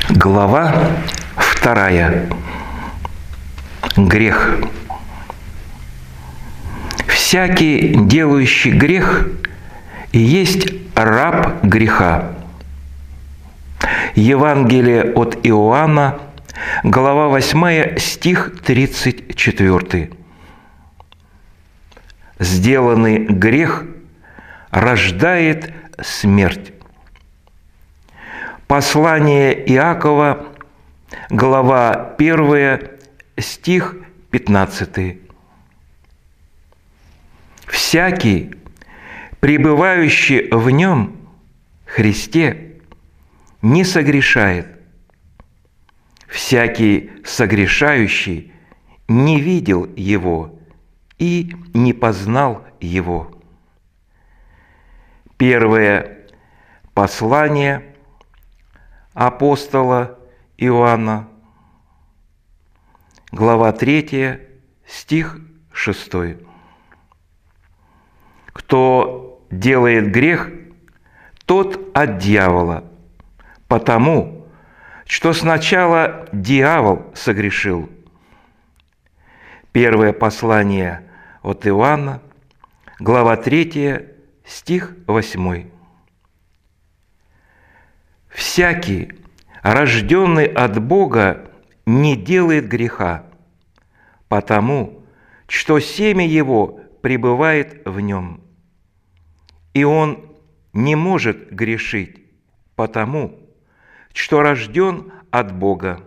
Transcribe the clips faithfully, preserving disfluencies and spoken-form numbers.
Глава вторая. Грех. Всякий, делающий грех, есть раб греха. Евангелие от Иоанна, глава восьмая, стих тридцать четвёртый. Сделанный грех рождает смерть. Послание Иакова, глава первая, стих пятнадцатый. Всякий, пребывающий в нем, Христе, не согрешает. Всякий согрешающий не видел его и не познал его. Первое послание апостола Иоанна, глава третья, стих шестой. Кто делает грех, тот от дьявола, потому что сначала дьявол согрешил. Первое послание от Иоанна, глава третья, стих восьмой. Всякий, рожденный от Бога, не делает греха, потому что семя его пребывает в нем, и он не может грешить, потому что рожден от Бога.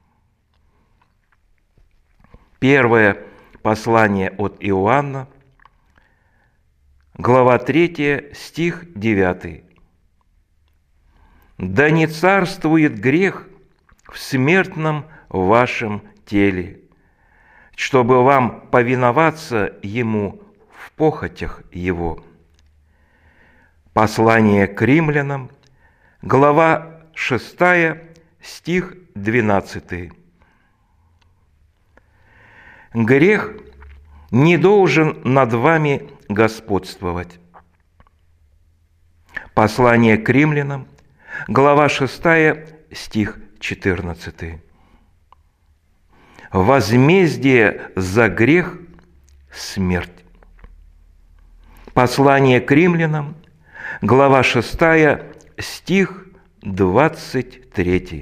Первое послание от Иоанна, глава третья, стих девятый. «Да не царствует грех в смертном вашем теле, чтобы вам повиноваться ему в похотях его». Послание к римлянам, глава шестая, стих двенадцатый. Грех не должен над вами господствовать. Послание к римлянам, глава шестая, стих четырнадцатый. Возмездие за грех – смерть. Послание к римлянам, глава шестая, стих двадцать третий.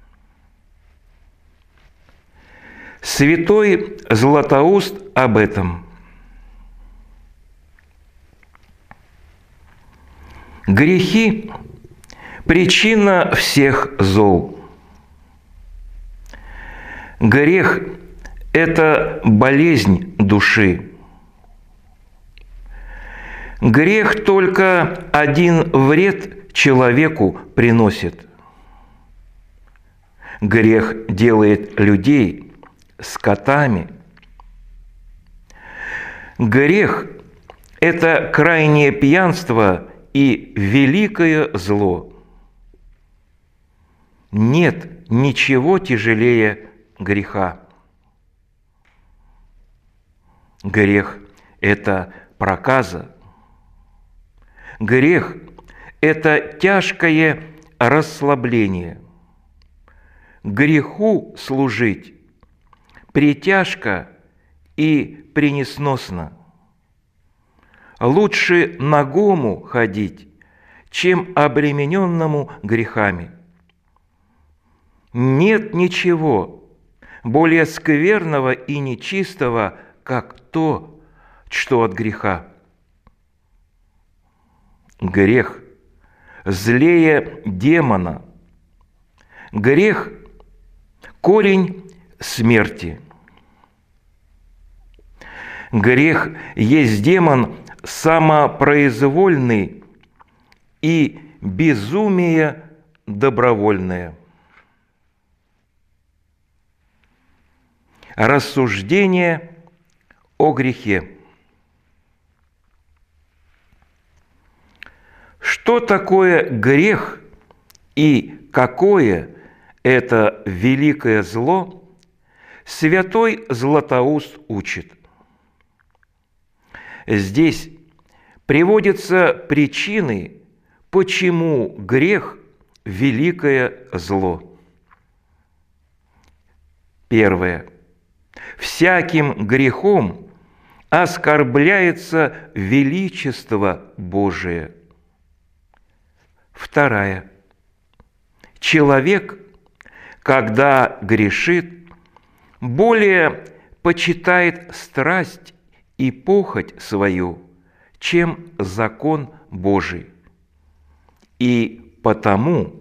Святой Златоуст об этом. Грехи – причина всех зол. Грех – это болезнь души. Грех только один вред человеку приносит. Грех делает людей скотами. Грех – это крайнее пьянство и великое зло. Нет ничего тяжелее греха. Грех – это проказа. Грех – это тяжкое расслабление. Греху служить притяжко и пренесносно. Лучше нагому ходить, чем обремененному грехами. Нет ничего более скверного и нечистого, как то, что от греха. Грех злее демона. Грех – корень смерти. Грех есть демон самопроизвольный и безумие добровольное. Рассуждение о грехе. Что такое грех и какое это великое зло, святой Златоуст учит. Здесь приводятся причины, почему грех – великое зло. Первое. Всяким грехом оскорбляется величество Божие. Вторая. Человек, когда грешит, более почитает страсть и похоть свою, чем закон Божий. И потому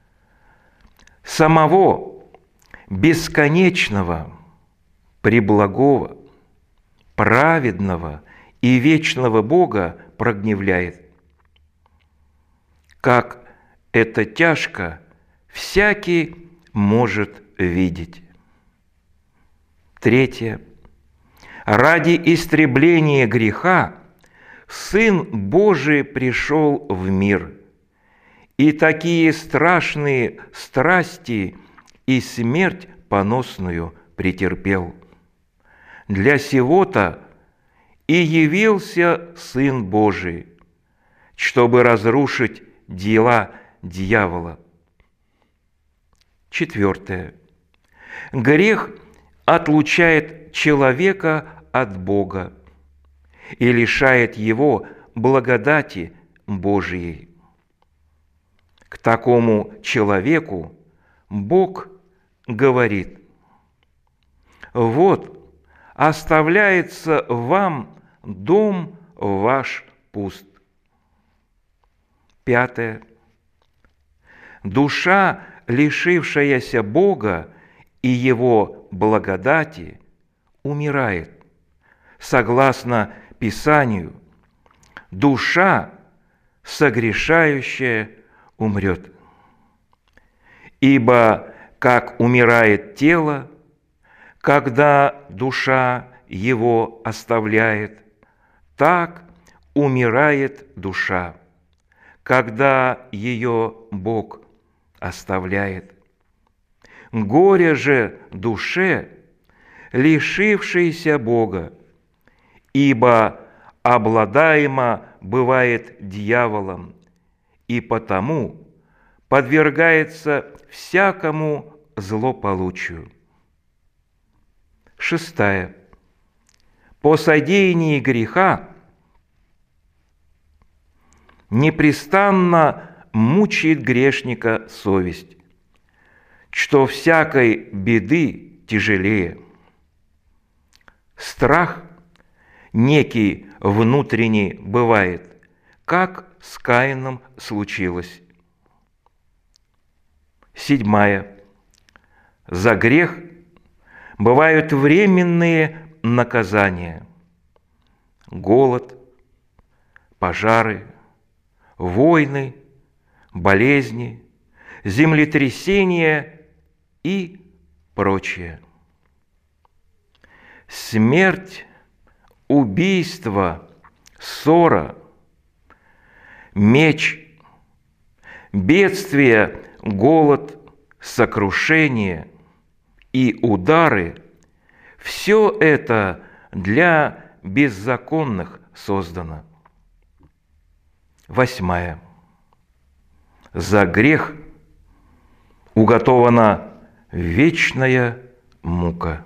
самого бесконечного, преблагого, праведного и вечного Бога прогневляет. Как это тяжко всякий может видеть. Третье. Ради истребления греха Сын Божий пришел в мир, и такие страшные страсти и смерть поносную претерпел. Для сего-то и явился Сын Божий, чтобы разрушить дела дьявола. Четвертое. Грех отлучает человека от Бога и лишает его благодати Божией. К такому человеку Бог говорит: «Вот оставляется вам дом ваш пуст». Пятое. Душа, лишившаяся Бога и Его благодати, умирает. Согласно Писанию, душа, согрешающая, умрет. Ибо как умирает тело, когда душа его оставляет, так умирает душа, когда ее Бог оставляет. Горе же душе, лишившейся Бога, ибо обладаема бывает дьяволом, и потому подвергается всякому злополучию. Шестая. По содеянии греха непрестанно мучает грешника совесть, что всякой беды тяжелее. Страх некий внутренний бывает, как с Каином случилось. Седьмая. За грех бывают временные наказания: голод, пожары, войны, болезни, землетрясения и прочее. Смерть, убийство, ссора, меч, бедствие, голод, сокрушение и удары – все это для беззаконных создано. Восьмая. За грех уготована вечная мука.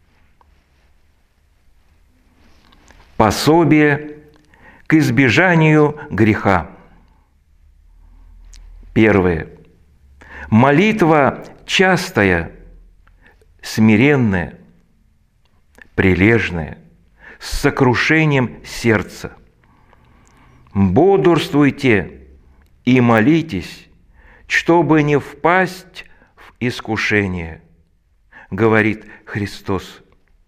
Пособие к избежанию греха. Первое. Молитва частая, смиренная, прилежная, с сокрушением сердца. Бодрствуйте и молитесь, чтобы не впасть в искушение, говорит Христос.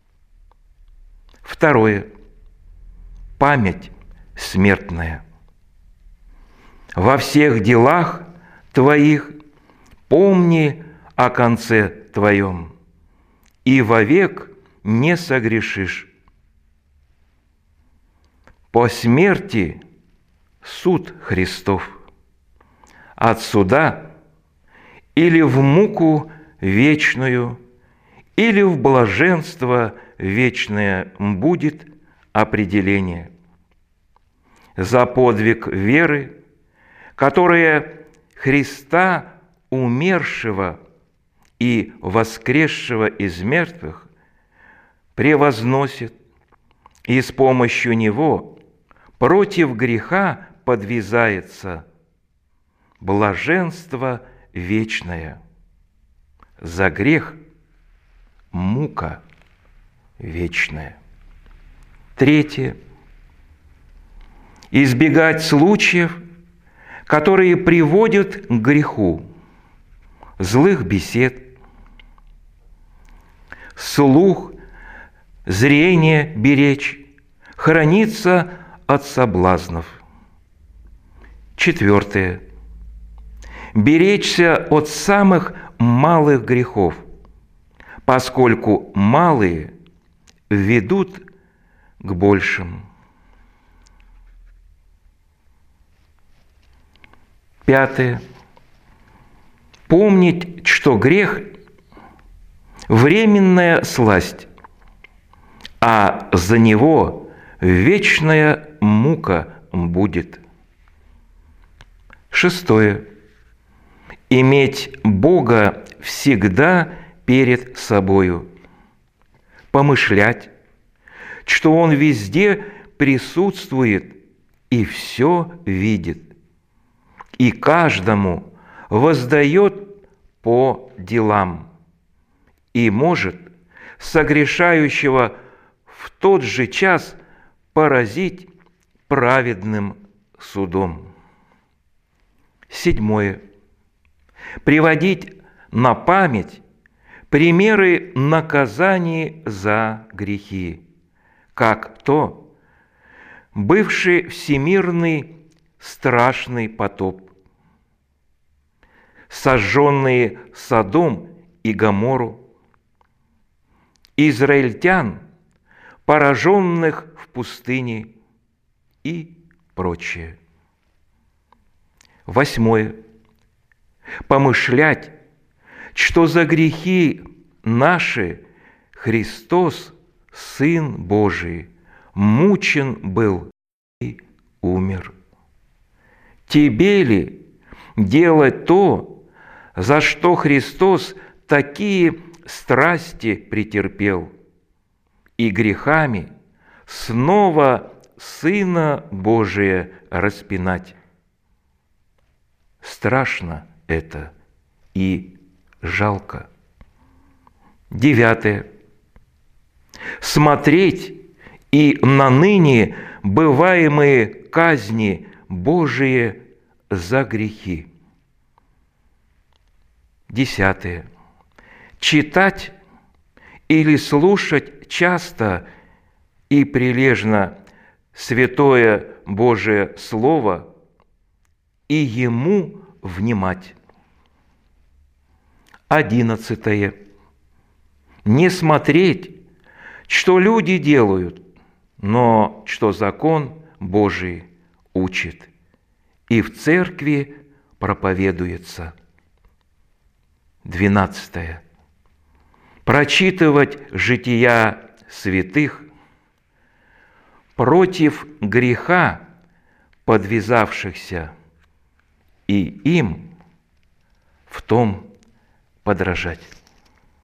Второе. Память смертная. Во всех делах твоих помни о конце твоем, и вовек не согрешишь. По смерти суд Христов, от суда или в муку вечную, или в блаженство вечное будет определение. За подвиг веры, которая Христа умершего и воскресшего из мертвых превозносит, и с помощью Него против греха подвязается блаженство вечное. За грех мука вечная. Третье. Избегать случаев, которые приводят к греху, злых бесед, слух, зрение беречь, храниться от соблазнов. Четвертое. Беречься от самых малых грехов, поскольку малые ведут к большим. Пятое. Помнить, что грех – временная сласть, а за него вечная мука будет. Шестое. Иметь Бога всегда перед собою, помышлять, что Он везде присутствует и все видит, и каждому воздает по делам, и может согрешающего в тот же час поразить праведным судом. Седьмое. Приводить на память примеры наказаний за грехи, как то бывший всемирный страшный потоп, сожженные Содом и Гоморру, израильтян, пораженных в пустыне и прочее. Восьмое. Помышлять, что за грехи наши Христос, Сын Божий, мучен был и умер. Тебе ли делать то, за что Христос такие страсти претерпел, и грехами снова Сына Божия распинать? Страшно это и жалко. Девятое. Смотреть и на ныне бываемые казни Божие за грехи. Десятое. Читать или слушать часто и прилежно святое Божие Слово и ему внимать. Одиннадцатое. Не смотреть, что люди делают, но что закон Божий учит и в церкви проповедуется. Двенадцатое. Прочитывать жития святых, против греха подвязавшихся, и им в том подражать.